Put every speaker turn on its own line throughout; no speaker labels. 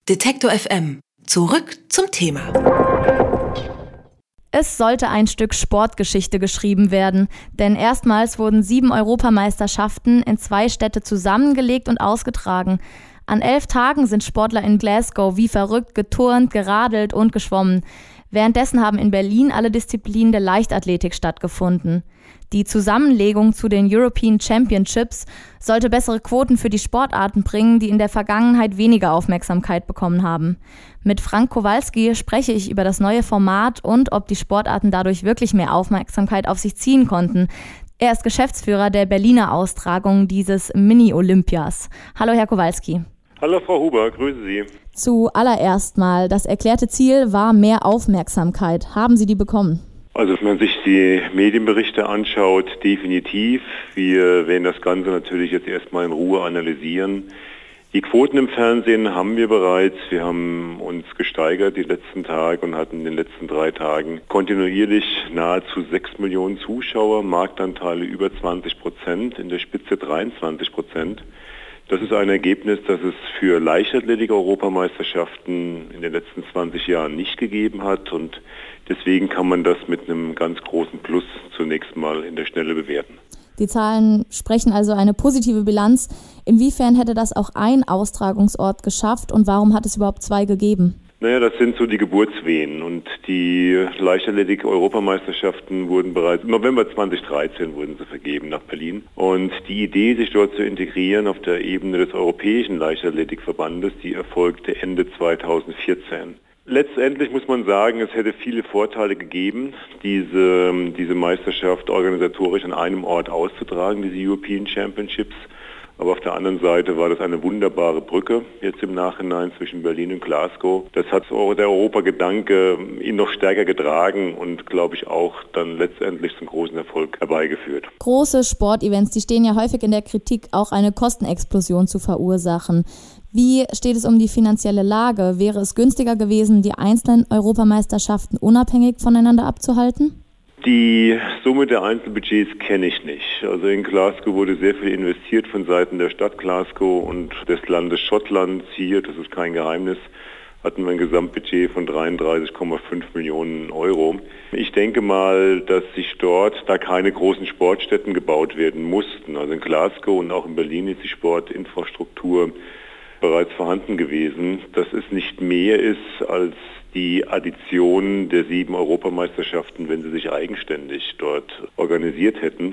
Detektor FM. Zurück zum Thema.
Es sollte ein Stück Sportgeschichte geschrieben werden, denn erstmals wurden 7 Europameisterschaften in 2 Städte zusammengelegt und ausgetragen. An 11 Tagen sind Sportler in Glasgow wie verrückt geturnt, geradelt und geschwommen. Währenddessen haben in Berlin alle Disziplinen der Leichtathletik stattgefunden. Die Zusammenlegung zu den European Championships sollte bessere Quoten für die Sportarten bringen, die in der Vergangenheit weniger Aufmerksamkeit bekommen haben. Mit Frank Kowalski spreche ich über das neue Format und ob die Sportarten dadurch wirklich mehr Aufmerksamkeit auf sich ziehen konnten. Er ist Geschäftsführer der Berliner Austragung dieses Mini-Olympias. Hallo Herr Kowalski.
Hallo Frau Huber, grüße Sie.
Zuallererst mal, das erklärte Ziel war mehr Aufmerksamkeit. Haben Sie die bekommen?
Also wenn man sich die Medienberichte anschaut, definitiv. Wir werden das Ganze natürlich jetzt erstmal in Ruhe analysieren. Die Quoten im Fernsehen haben wir bereits. Wir haben uns gesteigert die letzten Tage und hatten in den letzten 3 Tagen kontinuierlich nahezu 6 Millionen Zuschauer, Marktanteile über 20%, in der Spitze 23%. Das ist ein Ergebnis, das es für Leichtathletik-Europameisterschaften in den letzten 20 Jahren nicht gegeben hat und deswegen kann man das mit einem ganz großen Plus zunächst mal in der Schnelle bewerten.
Die Zahlen sprechen also eine positive Bilanz. Inwiefern hätte das auch ein Austragungsort geschafft und warum hat es überhaupt 2 gegeben?
Naja, das sind so die Geburtswehen und die Leichtathletik-Europameisterschaften wurden bereits im November 2013 wurden sie vergeben nach Berlin. Und die Idee, sich dort zu integrieren auf der Ebene des Europäischen Leichtathletikverbandes, die erfolgte Ende 2014. Letztendlich muss man sagen, es hätte viele Vorteile gegeben, diese Meisterschaft organisatorisch an einem Ort auszutragen, diese European Championships. Aber auf der anderen Seite war das eine wunderbare Brücke jetzt im Nachhinein zwischen Berlin und Glasgow. Das hat der Europagedanke ihn noch stärker getragen und, glaube ich, auch dann letztendlich zum großen Erfolg herbeigeführt.
Große Sportevents, die stehen ja häufig in der Kritik, auch eine Kostenexplosion zu verursachen. Wie steht es um die finanzielle Lage? Wäre es günstiger gewesen, die einzelnen Europameisterschaften unabhängig voneinander abzuhalten?
Die Summe der Einzelbudgets kenne ich nicht. Also in Glasgow wurde sehr viel investiert von Seiten der Stadt Glasgow und des Landes Schottland. Hier, das ist kein Geheimnis, hatten wir ein Gesamtbudget von 33,5 Millionen Euro. Ich denke mal, dass sich dort, da keine großen Sportstätten gebaut werden mussten, also in Glasgow und auch in Berlin ist die Sportinfrastruktur bereits vorhanden gewesen, dass es nicht mehr ist als die Addition der 7 Europameisterschaften, wenn sie sich eigenständig dort organisiert hätten.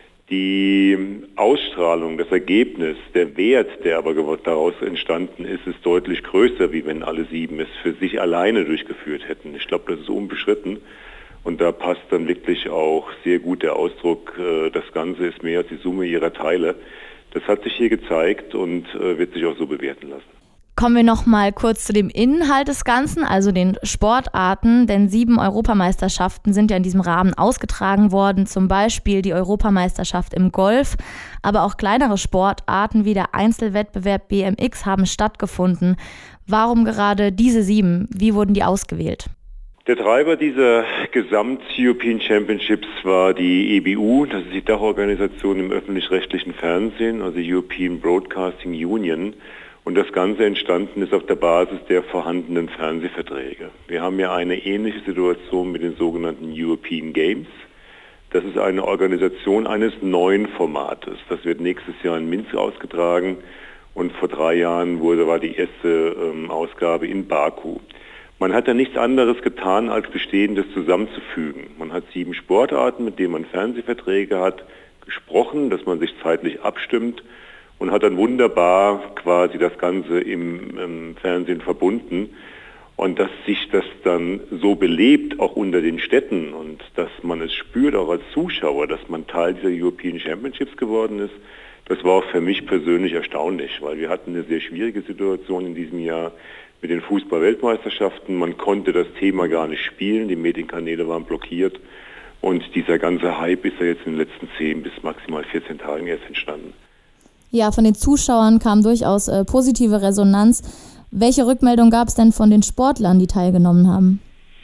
Die Ausstrahlung, das Ergebnis, der Wert, der aber daraus entstanden ist, ist deutlich größer, wie wenn alle 7 es für sich alleine durchgeführt hätten. Ich glaube, das ist unbestritten. Und da passt dann wirklich auch sehr gut der Ausdruck, das Ganze ist mehr als die Summe ihrer Teile. Das hat sich hier gezeigt und wird sich auch so bewerten lassen.
Kommen wir noch mal kurz zu dem Inhalt des Ganzen, also den Sportarten, denn 7 Europameisterschaften sind ja in diesem Rahmen ausgetragen worden, zum Beispiel die Europameisterschaft im Golf, aber auch kleinere Sportarten wie der Einzelwettbewerb BMX haben stattgefunden. Warum gerade diese 7? Wie wurden die ausgewählt?
Der Treiber dieser Gesamt-European Championships war die EBU, das ist die Dachorganisation im öffentlich-rechtlichen Fernsehen, also European Broadcasting Union. Und das Ganze entstanden ist auf der Basis der vorhandenen Fernsehverträge. Wir haben ja eine ähnliche Situation mit den sogenannten European Games. Das ist eine Organisation eines neuen Formates. Das wird nächstes Jahr in Minsk ausgetragen und vor 3 Jahren war die erste Ausgabe in Baku. Man hat ja nichts anderes getan, als Bestehendes zusammenzufügen. Man hat 7 Sportarten, mit denen man Fernsehverträge hat, gesprochen, dass man sich zeitlich abstimmt und hat dann wunderbar quasi das Ganze im Fernsehen verbunden. Und dass sich das dann so belebt, auch unter den Städten und dass man es spürt, auch als Zuschauer, dass man Teil dieser European Championships geworden ist, das war auch für mich persönlich erstaunlich, weil wir hatten eine sehr schwierige Situation in diesem Jahr mit den Fußball-Weltmeisterschaften. Man konnte das Thema gar nicht spielen, die Medienkanäle waren blockiert und dieser ganze Hype ist ja jetzt in den letzten 10 bis maximal 14 Tagen erst entstanden.
Ja, von den Zuschauern kam durchaus positive Resonanz. Welche Rückmeldung gab es denn von den Sportlern, die teilgenommen haben?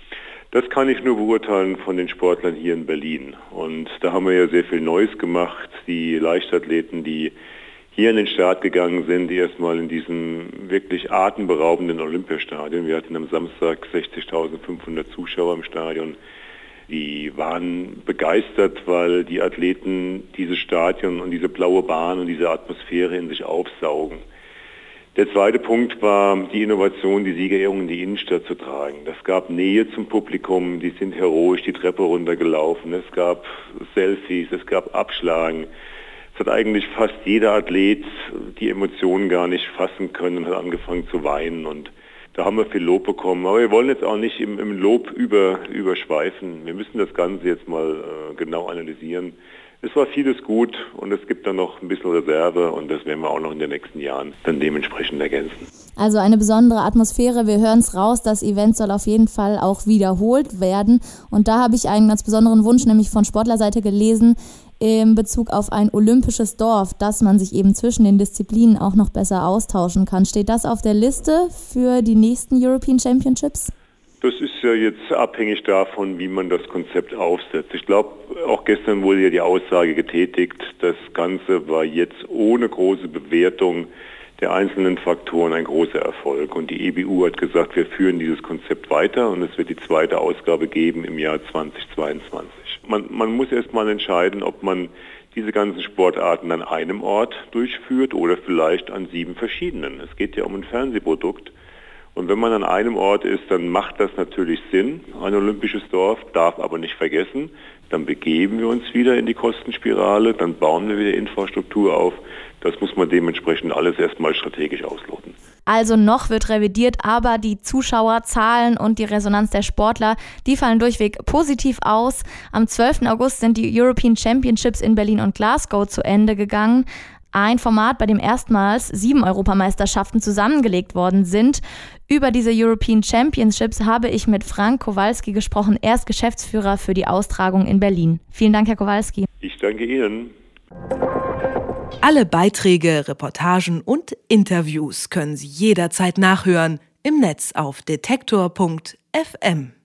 Das kann ich nur beurteilen von den Sportlern hier in Berlin. Und da haben wir ja sehr viel Neues gemacht. Die Leichtathleten, die hier an den Start gegangen sind, erstmal in diesem wirklich atemberaubenden Olympiastadion. Wir hatten am Samstag 60.500 Zuschauer im Stadion. Die waren begeistert, weil die Athleten dieses Stadion und diese blaue Bahn und diese Atmosphäre in sich aufsaugen. Der zweite Punkt war die Innovation, die Siegerehrung in die Innenstadt zu tragen. Das gab Nähe zum Publikum, die sind heroisch die Treppe runtergelaufen. Es gab Selfies, es gab Abschlagen. Es hat eigentlich fast jeder Athlet die Emotionen gar nicht fassen können und hat angefangen zu weinen. Und da haben wir viel Lob bekommen. Aber wir wollen jetzt auch nicht im Lob überschweifen. Wir müssen das Ganze jetzt mal genau analysieren. Es war vieles gut und es gibt dann noch ein bisschen Reserve und das werden wir auch noch in den nächsten Jahren dann dementsprechend ergänzen.
Also eine besondere Atmosphäre, wir hören es raus, das Event soll auf jeden Fall auch wiederholt werden. Und da habe ich einen ganz besonderen Wunsch, nämlich von Sportlerseite gelesen, in Bezug auf ein olympisches Dorf, dass man sich eben zwischen den Disziplinen auch noch besser austauschen kann. Steht das auf der Liste für die nächsten European Championships?
Das ist ja jetzt abhängig davon, wie man das Konzept aufsetzt. Ich glaube, auch gestern wurde ja die Aussage getätigt, das Ganze war jetzt ohne große Bewertung der einzelnen Faktoren ein großer Erfolg. Und die EBU hat gesagt, wir führen dieses Konzept weiter und es wird die zweite Ausgabe geben im Jahr 2022. Man muss erst mal entscheiden, ob man diese ganzen Sportarten an einem Ort durchführt oder vielleicht an 7 verschiedenen. Es geht ja um ein Fernsehprodukt. Und wenn man an einem Ort ist, dann macht das natürlich Sinn, ein olympisches Dorf, darf aber nicht vergessen, dann begeben wir uns wieder in die Kostenspirale, dann bauen wir wieder Infrastruktur auf. Das muss man dementsprechend alles erstmal strategisch ausloten.
Also noch wird revidiert, aber die Zuschauerzahlen und die Resonanz der Sportler, die fallen durchweg positiv aus. Am 12. August sind die European Championships in Berlin und Glasgow zu Ende gegangen. Ein Format, bei dem erstmals 7 Europameisterschaften zusammengelegt worden sind. Über diese European Championships habe ich mit Frank Kowalski gesprochen. Er ist Geschäftsführer für die Austragung in Berlin. Vielen Dank, Herr Kowalski.
Ich danke Ihnen.
Alle Beiträge, Reportagen und Interviews können Sie jederzeit nachhören im Netz auf detektor.fm.